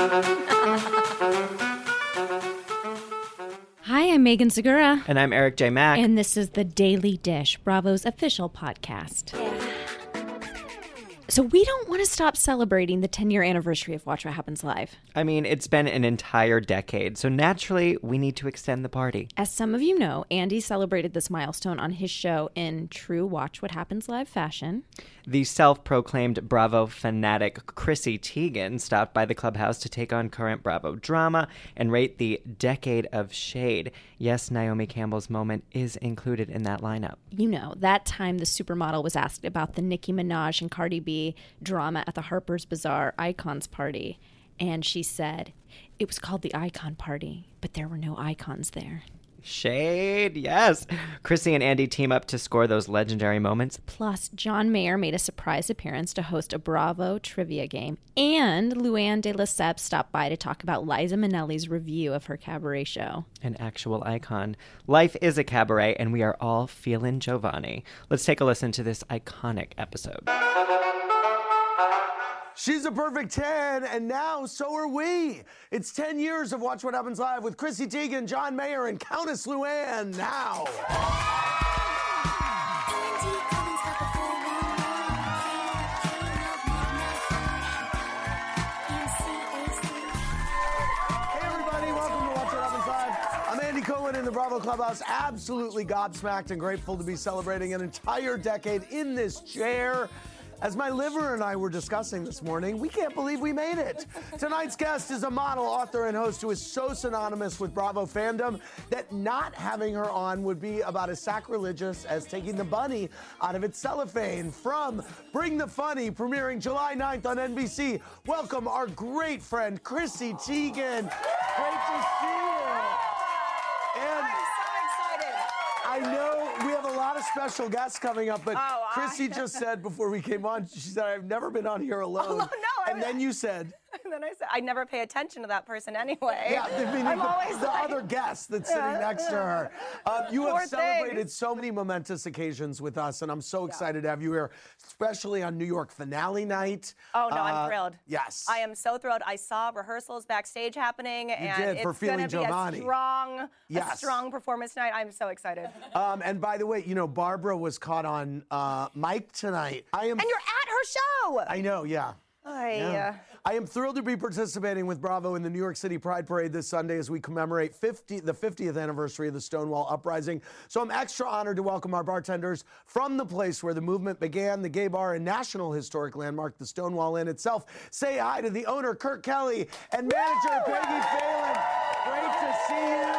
Hi, I'm Megan Segura. And I'm Eric J. Mack. And this is The Daily Dish, Bravo's official podcast. So we don't want to stop celebrating the 10-year anniversary of Watch What Happens Live. I mean, it's been an entire decade, so naturally, we need to extend the party. As some of you know, Andy celebrated this milestone on his show in true Watch What Happens Live fashion. The self-proclaimed Bravo fanatic Chrissy Teigen stopped by the clubhouse to take on current Bravo drama and rate the Decade of Shade. Yes, Naomi Campbell's moment is included in that lineup. You know, that time the supermodel was asked about the Nicki Minaj and Cardi B drama at the Harper's Bazaar Icons Party. And she said, it was called the Icon Party, but there were no icons there. Shade, yes. Chrissy and Andy team up to score those legendary moments. Plus, John Mayer made a surprise appearance to host a Bravo trivia game. And Luann de Lesseps stopped by to talk about Liza Minnelli's review of her cabaret show. An actual icon. Life is a cabaret, and we are all feeling Giovanni. Let's take a listen to this iconic episode. She's a perfect 10, and now so are we. It's 10 years of Watch What Happens Live with Chrissy Teigen, John Mayer, and Countess Luann now. Hey, everybody, welcome to Watch What Happens Live. I'm Andy Cohen in the Bravo Clubhouse, absolutely gobsmacked and grateful to be celebrating an entire decade in this chair. As my liver and I were discussing this morning, we can't believe we made it. Tonight's guest is a model, author, and host who is so synonymous with Bravo fandom that not having her on would be about as sacrilegious as taking the bunny out of its cellophane. From Bring the Funny, premiering July 9th on NBC, welcome our great friend, Chrissy Teigen. Great to see you. And I'm so excited. I know we have a lot of special guests coming up, but Chrissy just said before we came on, she said, I've never been on here alone. Oh, no. And then you said... And then I said, I never pay attention to that person anyway. Yeah, I mean, I'm always the like... other guest that's sitting next to her. You Poor have celebrated things. so many momentous occasions with us, and I'm so excited to have you here, especially on New York finale night. Oh, no, I'm thrilled. Yes. I am so thrilled. I saw rehearsals backstage happening, and did, it's for Feeling going to Giovanni. be a strong performance tonight. I'm so excited. And by the way, you know, Barbara was caught on mic tonight. And you're at her show. I know, yeah. I am thrilled to be participating with Bravo in the New York City Pride Parade this Sunday as we commemorate the 50th anniversary of the Stonewall Uprising. So I'm extra honored to welcome our bartenders from the place where the movement began, the gay bar and national historic landmark, the Stonewall Inn itself. Say hi to the owner, Kurt Kelly, and manager, Peggy Phelan. Great to see you.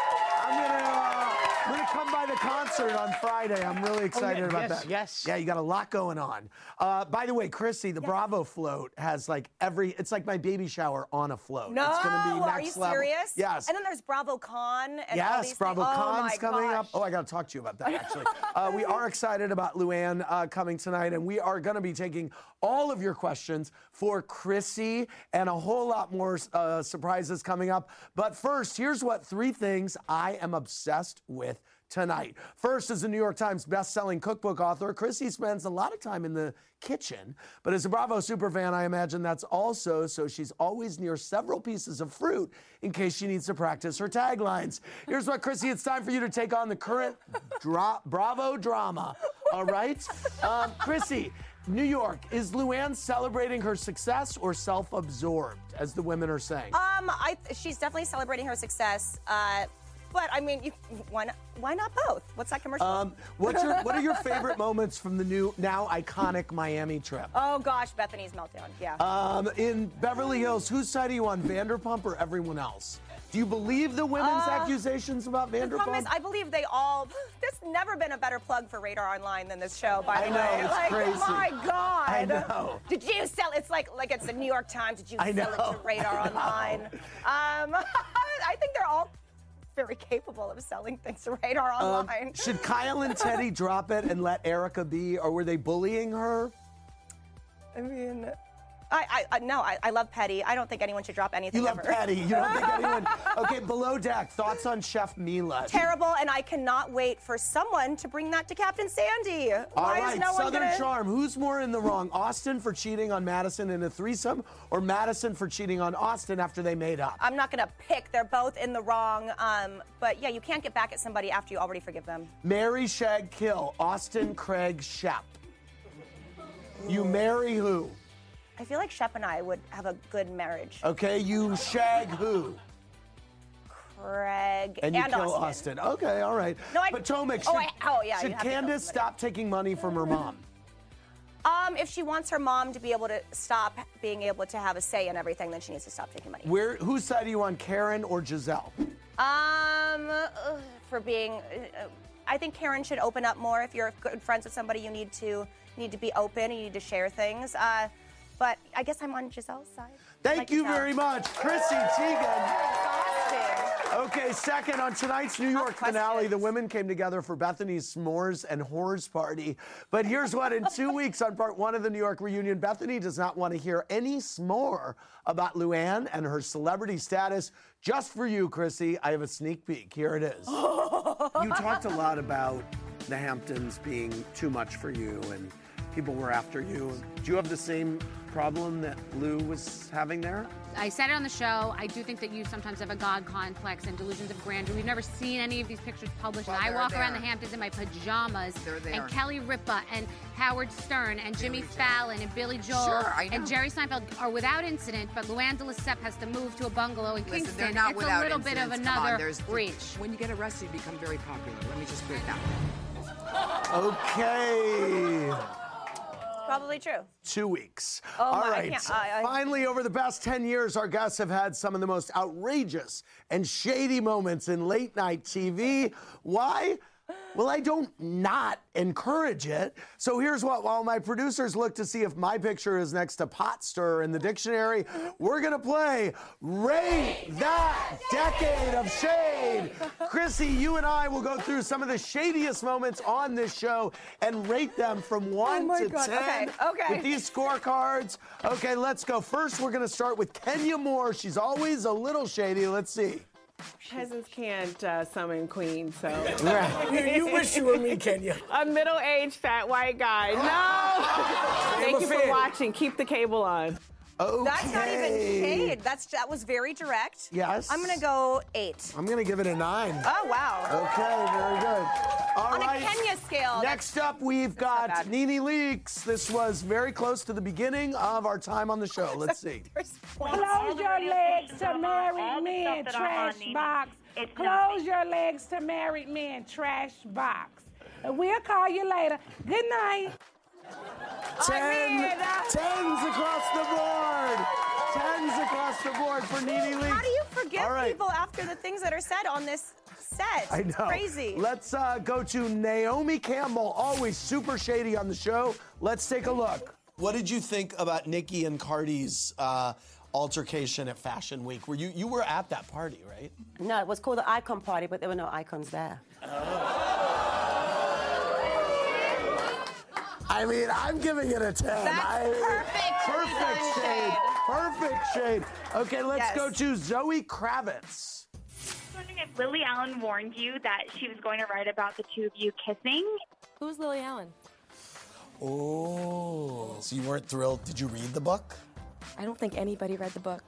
I'm gonna come by the concert on Friday. I'm really excited about that. Yes. Yeah, you got a lot going on. By the way, Chrissy, the Bravo float has like it's like my baby shower on a float. No, it's gonna be are you next level. serious? Yes. And then there's BravoCon. And all Yes, these Bravo things. Con's coming gosh. up. Oh, I got to talk to you about that, actually. We are excited about Luann coming tonight, and we are going to be taking all of your questions for Chrissy and a whole lot more surprises coming up. But first, here's what 3 things I am obsessed with tonight. First, as a New York Times best-selling cookbook author, Chrissy spends a lot of time in the kitchen, but as a Bravo superfan, I imagine that's also so she's always near several pieces of fruit in case she needs to practice her taglines. Here's what, Chrissy, it's time for you to take on the current Bravo drama, all right? Chrissy, New York, is Luann celebrating her success or self-absorbed, as the women are saying? She's definitely celebrating her success. But I mean, why not both? What's that commercial? What are your favorite moments from the now iconic Miami trip? Oh gosh, Bethany's meltdown. Yeah. In Beverly Hills, whose side are you on, Vanderpump or everyone else? Do you believe the women's accusations about Vanderpump? The problem is, I believe they all. There's never been a better plug for Radar Online than this show. By the way, I know, it's crazy. My God. I know. Did you sell? It's like it's the New York Times. Did you sell it to Radar Online? I think they're all very capable of selling things to Radar Online. Should Kyle and Teddy drop it and let Erica be, or were they bullying her? I mean, I love Petty. I don't think anyone should drop anything You love ever. Petty. You don't think anyone... Okay, Below Deck, thoughts on Chef Mila? Terrible, and I cannot wait for someone to bring that to Captain Sandy. All Why right, is no one Southern gonna... Charm. Who's more in the wrong, Austin for cheating on Madison in a threesome, or Madison for cheating on Austin after they made up? I'm not going to pick. They're both in the wrong. But yeah, you can't get back at somebody after you already forgive them. Marry, shag, kill. Austin, Craig, Shep. You marry who? I feel like Shep and I would have a good marriage. Okay, you shag who? Craig And you kill Austin. Okay, all right. No, Potomac, yeah, you should have to kill Candace somebody. stop taking money from her mom? If she wants her mom to be able to stop being able to have a say in everything, then she needs to stop taking money. Whose side are you on, Karen or Giselle? For being, I think Karen should open up more. If you're good friends with somebody, you need to be open and you need to share things. But I guess I'm on Giselle's side. Thank you very much, Chrissy Teigen. Exhausting. Okay, second, on tonight's New York finale, the women came together for Bethany's S'mores and Whores Party. But here's what, in 2 weeks on part one of the New York reunion, Bethany does not want to hear any s'more about Luann and her celebrity status. Just for you, Chrissy, I have a sneak peek. Here it is. You talked a lot about the Hamptons being too much for you and people were after you. Do you have the same problem that Lou was having there? I said it on the show. I do think that you sometimes have a God complex and delusions of grandeur. We've never seen any of these pictures published. Well, and I they're walk there. around the Hamptons in my pajamas. They're there. And Kelly Ripa and Howard Stern and Jimmy Fallon and Billy Joel Sure, I know. and Jerry Seinfeld are without incident, but Luann de Lesseps has to move to a bungalow in Listen, Kingston. they're not it's without a little bit of incidents. Come on, another there's- reach. When you get arrested, you become very popular. Let me just put it down. Okay. Probably true. 2 weeks. Oh, All my, I right. can't- Finally, over the past 10 years, our guests have had some of the most outrageous and shady moments in late night TV. Why? Well, I don't not encourage it. So here's what, while my producers look to see if my picture is next to pot stirrer in the dictionary, we're gonna play Rate That Decade of Shade. Chrissy, you and I will go through some of the shadiest moments on this show and rate them from 1 my to God. 10 Okay. with these scorecards. Okay, let's go. First, we're gonna start with Kenya Moore. She's always a little shady. Let's see. Peasants can't summon queens, so. You wish you were me, Kenya. A middle-aged fat white guy. No! Thank you for fan. watching. Keep the cable on. Okay. That's not even shade. That was very direct. Yes. I'm gonna go 8. I'm gonna give it a 9. Oh wow. Okay, very good. All On right. a Kenya scale. Next up, we've got bad. Nene Leakes. This was very close to the beginning of our time on the show. Let's see. Close your legs to married men, trash box. Close your legs to married men, trash box. We'll call you later. Good night. 10s across the board. 10s across the board for Nene Leakes. How do you forgive All right. people after the things that are said on this set? I know. Crazy. Let's go to Naomi Campbell, always super shady on the show. Let's take a look. What did you think about Nikki and Cardi's altercation at Fashion Week? You were at that party, right? No, it was called the Icon Party, but there were no icons there. I mean, I'm giving it a 10. That's perfect. Shade. Perfect shade. Okay, let's Yes. go to Zoe Kravitz. I was wondering if Lily Allen warned you that she was going to write about the two of you kissing. Who's Lily Allen? Oh, so you weren't thrilled. Did you read the book? I don't think anybody read the book.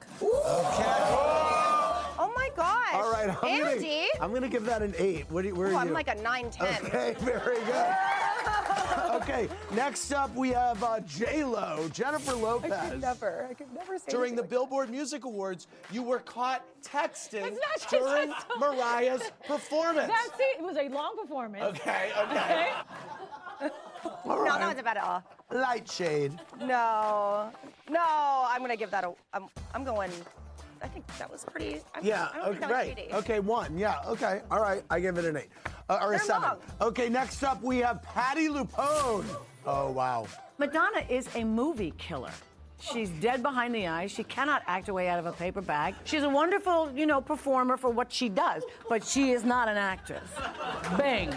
Oh my gosh. All right, Andy. I'm gonna give that an 8. Where are you? I'm like a 9-10. Okay, very good. Okay, next up we have J-Lo, Jennifer Lopez. I could never say During the anything Billboard Music Awards, you were caught texting That's not- during Mariah's performance. That's it. It was a long performance. Okay. like All that. No, right. that was about it all. Light shade. No, I'm gonna give that a. I'm going. I think that was pretty. Yeah, I don't think that was right. shady. Okay, 1. Yeah, okay. All right, I give it an 8. Or a They're 7. wrong. Okay, next up we have Patti LuPone. Oh, wow. Madonna is a movie killer. She's dead behind the eyes. She cannot act her way out of a paper bag. She's a wonderful, performer for what she does, but she is not an actress. Bang.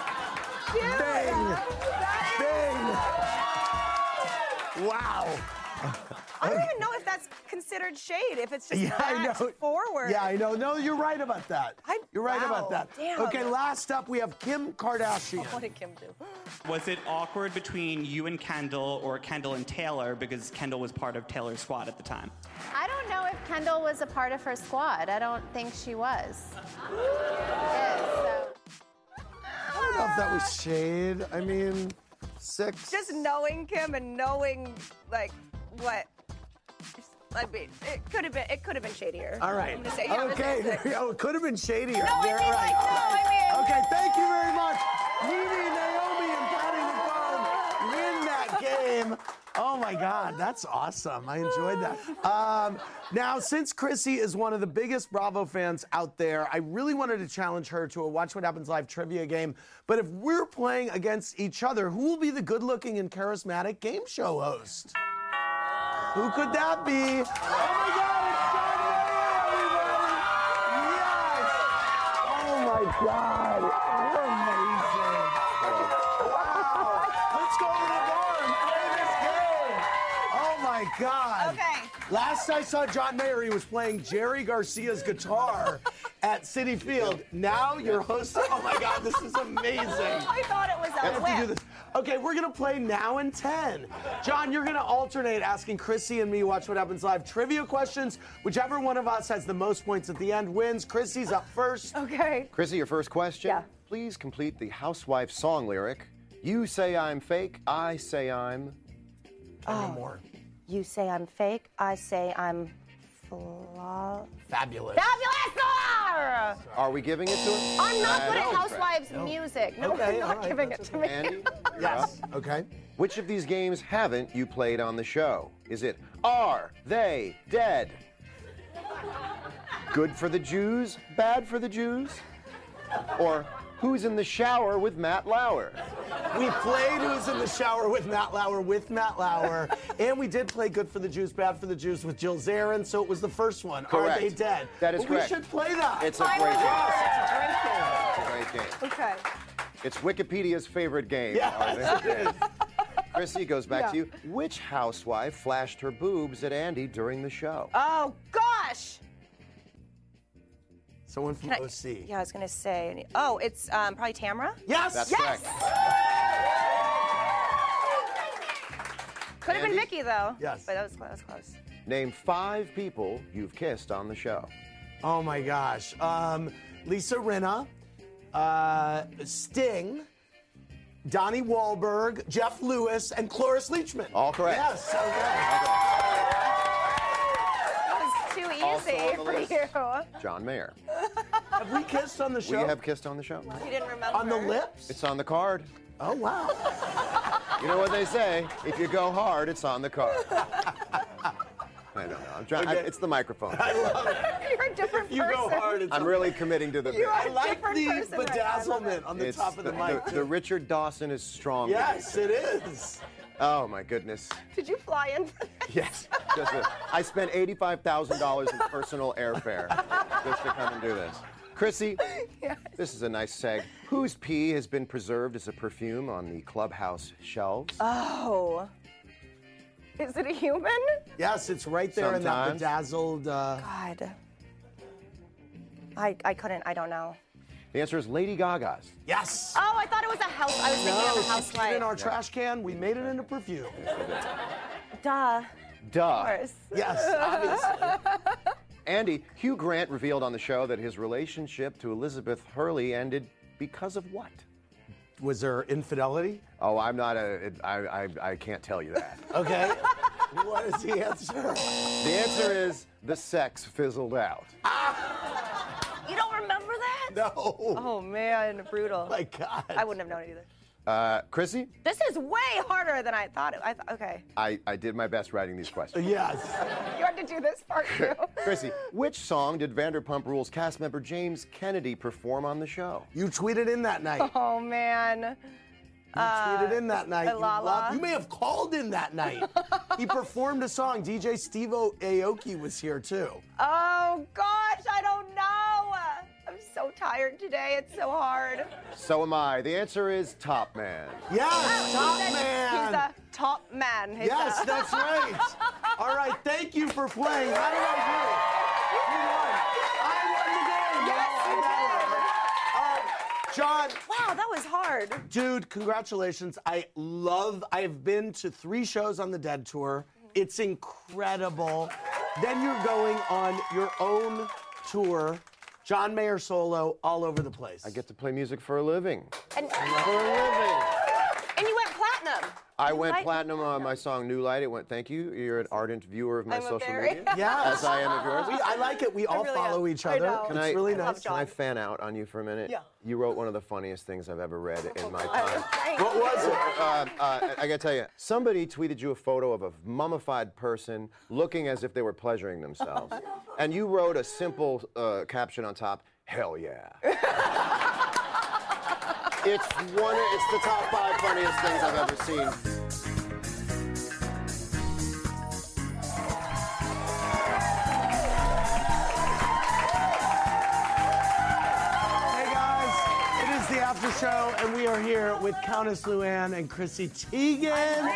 Bang! Bang! Wow. I don't even know if that's considered shade, if it's just I know. forward. Yeah, I know. No, you're right about that. You're right about that. Damn. Okay, last up, we have Kim Kardashian. What did Kim do? Was it awkward between you and Kendall or Kendall and Taylor because Kendall was part of Taylor's squad at the time? I don't know if Kendall was a part of her squad. I don't think she was. I don't know if that was shade. I mean, 6. Just knowing Kim and knowing, like, what. I mean, it could have been shadier. All right. I'm gonna say, yeah, okay, there we go. It could have been shadier. No, I mean, All right. like, no, I mean. Okay, thank you very much. Mimi, Naomi, and Patty LaCombe win that game. Oh my God, that's awesome. I enjoyed that. Now, since Chrissy is one of the biggest Bravo fans out there, I really wanted to challenge her to a Watch What Happens Live trivia game. But if we're playing against each other, who will be the good-looking and charismatic game show host? Who could that be? Oh my God, it's John Mayer, everybody! Yes! Oh my God, you're amazing. Wow! Let's go to the bar and play this game. Oh my God. Okay. Last I saw John Mayer, he was playing Jerry Garcia's guitar at Citi Field. Now you're hosting. Oh my God, this is amazing. I thought it was I a have to do whip. this. Okay, we're gonna play now and 10. John, you're gonna alternate asking Chrissy and me Watch What Happens Live trivia questions. Whichever one of us has the most points at the end wins. Chrissy's up first. Okay. Chrissy, your first question. Yeah. Please complete the housewife song lyric. You say I'm fake, I say I'm... More. You say I'm fake. I say I'm Fabulous. fabulous. Are we giving it to him? I'm not good at No. Housewives music. No, Okay, I'm all not right, giving it that's to me. Andy, you're Yes. up. Okay. Which of these games haven't you played on the show? Is it Are They Dead? Good for the Jews, bad for the Jews? Or Who's in the Shower with Matt Lauer? We played Who's in the Shower with Matt Lauer, and we did play Good for the Jews, Bad for the Jews with Jill Zarin, so it was the first one. Correct. Are They Dead? That is But correct. We should play that. It's a great game. Yes, it's a great game. It's a great game. Okay. It's Wikipedia's favorite game. Yes, Are They it Dead? Chrissy, goes back Yeah. to you. Which housewife flashed her boobs at Andy during the show? Oh gosh. Someone from Can I- OC. Yeah, I was gonna say. Oh, it's probably Tamara. Yes. That's Yes. correct. Could have been Andy? Vicky though. Yes. But that was close. Name 5 people you've kissed on the show. Oh my gosh. Lisa Rinna, Sting, Donnie Wahlberg, Jeff Lewis, and Cloris Leachman. All correct. Yes. Okay. That was too Also easy on the for list. you. John Mayer. Have we kissed on the We show? have kissed on the show. You didn't remember. On the lips? It's on the card. Oh wow. You know what they say? If you go hard, it's on the card. I don't know. I'm trying. Okay. It's the microphone. I love it. You're a different You person. go hard. It's I'm really committing to the bit. I like different the person right now. I love bedazzlement on the It's top of the mic. the Richard Dawson is strong. Yes, it is. Oh my goodness. Did you fly in? Yes. I spent $85,000 in personal airfare just to come and do this. Chrissy, this is a nice seg. Whose pee has been preserved as a perfume on the clubhouse shelves? Oh. Is it a human? Yes, it's right there in that Sometimes. bedazzled. God. I couldn't. I don't know. The answer is Lady Gaga's. Yes. Oh, I thought it was a house. I was thinking No, of a she housewife. put it in our trash can. We made it into perfume. Duh. Duh. Of course. Yes, obviously. Andy, Hugh Grant revealed on the show that his relationship to Elizabeth Hurley ended because of what? Was there infidelity? Oh, I'm not I can't tell you that. Okay. What is the answer? The answer is the sex fizzled out. You don't remember that? No. Oh man, brutal. My God. I wouldn't have known it either. Chrissy, This is way harder than I thought. Okay. I did my best writing these questions. Yes. You had to do this part too. Chrissy, which song did Vanderpump Rules cast member James Kennedy perform on the show? You tweeted in that night. Oh man. You tweeted in that night. La. You may have called in that night. He performed a song. DJ Steve Aoki was here too. Oh gosh, I don't know. I'm so tired today. It's so hard. So am I. The answer is Top Man. Yes, Top Man. He's a top man. Yes, that's right. All right, thank you for playing. How did I do? You won. I won the game. Yes, John. Wow, that was hard. Dude, congratulations. I've been to 3 shows on the Dead Tour. It's incredible. Then you're going on your own tour, John Mayer solo, all over the place. I get to play music for a living. And for a living. And you went platinum. I went platinum on my song New Light. It went, thank you. You're an ardent viewer of my social media. Yes. As I am of yours. I like it. We all really follow each other. It's really nice. Can I fan out on you for a minute? Yeah. You wrote one of the funniest things I've ever read in my time. What was it? I gotta tell you, somebody tweeted you a photo of a mummified person looking as if they were pleasuring themselves. And you wrote a simple caption on top, hell yeah. It's the top 5 funniest things I've ever seen. The after show, and we are here with Countess Luann and Chrissy Teigen.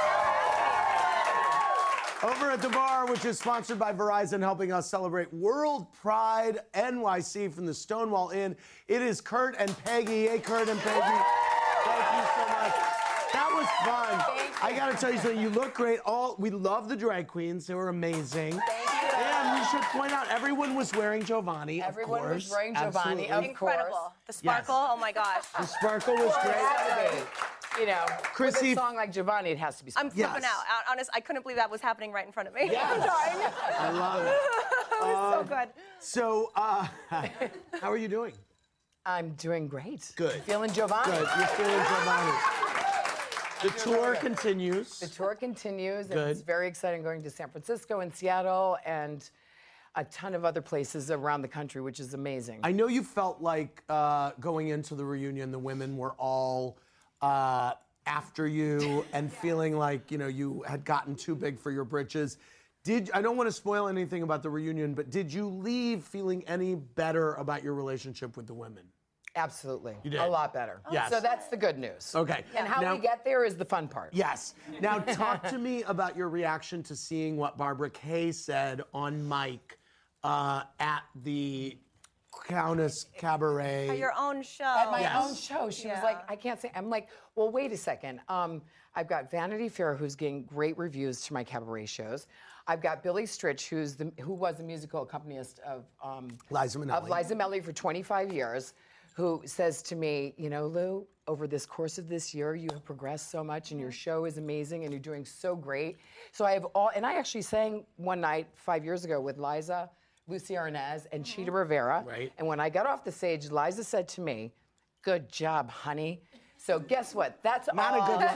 Over at the bar, which is sponsored by Verizon, helping us celebrate World Pride NYC from the Stonewall Inn. It is Kurt and Peggy. Hey, Kurt and Peggy. Thank you so much. That was fun. I gotta tell you something. You look great. We love the drag queens. They were amazing. Thank you. And we should point out everyone was wearing Giovanni. Everyone was wearing Giovanni, Absolutely. Incredible. The sparkle, oh my gosh. The sparkle was great. You know, Chrissy, with a song like Giovanni, it has to be I'm flipping out. Honest, I couldn't believe that was happening right in front of me. Yes. I'm dying. I love it. It was so good. So, how are you doing? I'm doing great. Good. Feeling Giovanni. Good. You're feeling Giovanni. The tour continues. The tour continues. Good. And it's very exciting going to San Francisco and Seattle and a ton of other places around the country, which is amazing. I know you felt like going into the reunion, the women were all after you and feeling like, you had gotten too big for your britches. I don't want to spoil anything about the reunion, but did you leave feeling any better about your relationship with the women? Absolutely. You did? A lot better. Yes. So that's the good news. Okay. And how we get there is the fun part. Yes. Now, talk to me about your reaction to seeing what Barbara Kay said on mic at the Countess Cabaret. At your own show. At my own show. She was like, I can't say. I'm like, well, wait a second. I've got Vanity Fair, who's getting great reviews to my cabaret shows. I've got Billy Stritch, who was the musical accompanist of Liza Minnelli. Of Liza Minnelli for 25 years, who says to me, Lou, over this course of this year, you have progressed so much, and your show is amazing, and you're doing so great. So I actually sang one night 5 years ago with Liza, Lucy Arnaz, and Chita Rivera. Right. And when I got off the stage, Liza said to me, "Good job, honey." So guess what? That's not all. a good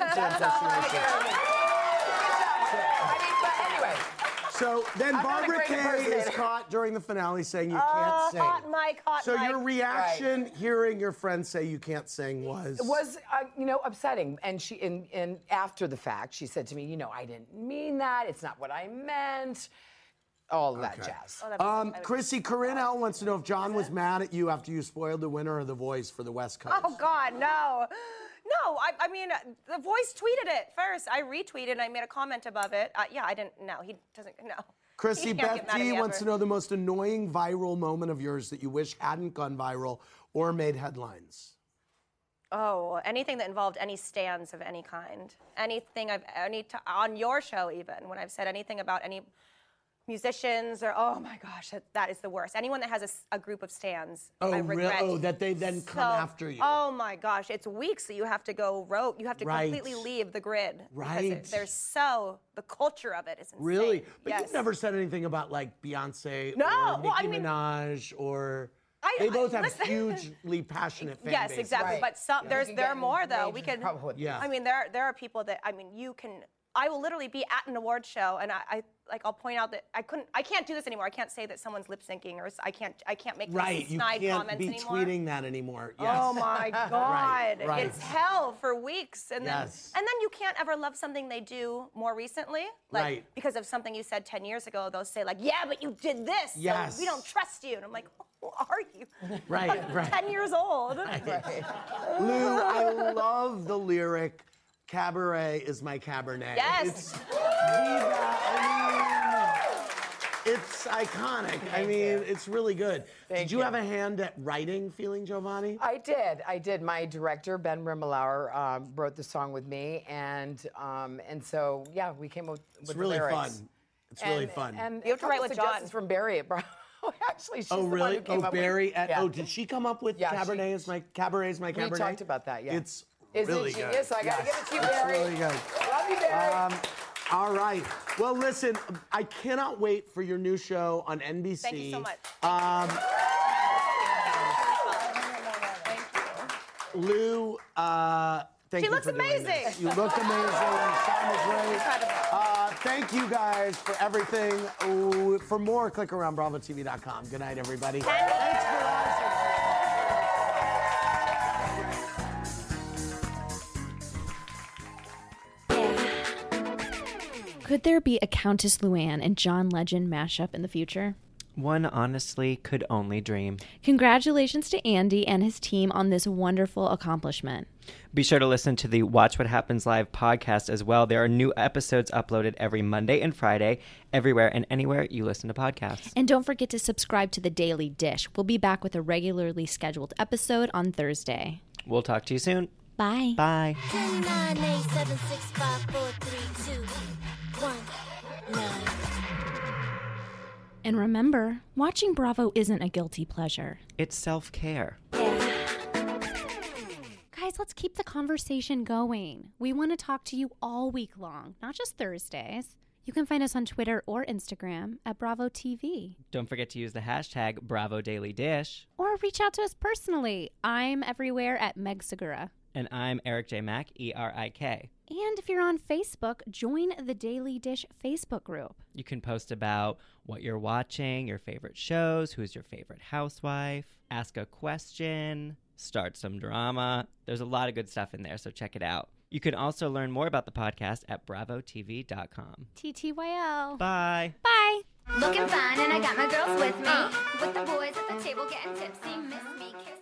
Anyway. So then Barbara Kay is caught during the finale saying you can't sing. Hot mic. So your reaction hearing your friends say you can't sing was? It was, upsetting. And and after the fact, she said to me, I didn't mean that. It's not what I meant. All of that jazz. Chrissy, Corinne L. wants to know if John was mad at you after you spoiled the winner of The Voice for the West Coast. Oh, God, no. No, I mean, The Voice tweeted it first. I retweeted and I made a comment above it. I didn't, no, he doesn't, no. Chrissy, Beth D. wants to know the most annoying viral moment of yours that you wish hadn't gone viral or made headlines. Oh, anything that involved any stands of any kind. Anything on your show even, when I've said anything about any musicians or, oh my gosh, that is the worst. Anyone that has a group of stands, I regret. Oh, that they then come after you. Oh my gosh, it's weeks that you have to go rogue. You have to completely leave the grid. Right. Because the culture of it is insane. Really? But yes. you've never said anything about like Beyonce or Nicki Minaj or... They both have hugely passionate fan Yes, bases. exactly. Right. But there are more though. We can. Yeah. I mean, there are people that you can. I will literally be at an award show and I'll point out that I can't do this anymore. I can't say that someone's lip syncing or I can't make these snide comments anymore. You can't be tweeting that anymore. Yes. Oh my God. Right. It's hell for weeks. And then yes. and then you can't ever love something they do more recently. Like because of something you said 10 years ago, they'll say like, yeah, but you did this. Yes. So we don't trust you. And I'm like, who are you? Right. 10 years old. Right. Lou, I love the lyric, cabaret is my cabernet. Yes. It's Viva. It's iconic. I mean, it's really good. Did you have a hand at writing Feeling Giovanni? I did. My director, Ben Rimmelauer, wrote the song with me, and so yeah, we came up with the lyrics. Fun. It's really fun. And you have to write with John. From Barry at Bravo. Actually, she's the one really? who came up Barry with, at. yeah. Oh, did she come up with Cabaret is my Cabaret? We talked about that. Yeah. It's Isn't really she? good. Yes, I gotta give it to you, Barry. It's really good. Love you, Barry. All right. Well, listen, I cannot wait for your new show on NBC. Thank you so much. Lou, thank you looks for doing amazing. this. You look amazing. You sound great. Incredible. Thank you guys for everything. Ooh, for more, click around BravoTV.com. Good night, everybody. Thanks for watching. Could there be a Countess Luann and John Legend mashup in the future? One honestly could only dream. Congratulations to Andy and his team on this wonderful accomplishment. Be sure to listen to the Watch What Happens Live podcast as well. There are new episodes uploaded every Monday and Friday, everywhere and anywhere you listen to podcasts. And don't forget to subscribe to The Daily Dish. We'll be back with a regularly scheduled episode on Thursday. We'll talk to you soon. Bye. Bye. 10, 9, 8, 7, 6, 5, 4, 3, 2, 1, 9. And remember, watching Bravo isn't a guilty pleasure. It's self-care. Guys, let's keep the conversation going. We want to talk to you all week long, not just Thursdays. You can find us on Twitter or Instagram at Bravo TV. Don't forget to use the hashtag BravoDailyDish. Or reach out to us personally. I'm everywhere at Meg Segura. And I'm Eric J. Mack, E-R-I-K. And if you're on Facebook, join the Daily Dish Facebook group. You can post about what you're watching, your favorite shows, who's your favorite housewife, ask a question, start some drama. There's a lot of good stuff in there, so check it out. You can also learn more about the podcast at BravoTV.com. TTYL. Bye. Bye. Looking fine, and I got my girls with me. With the boys at the table getting tipsy, miss me, kiss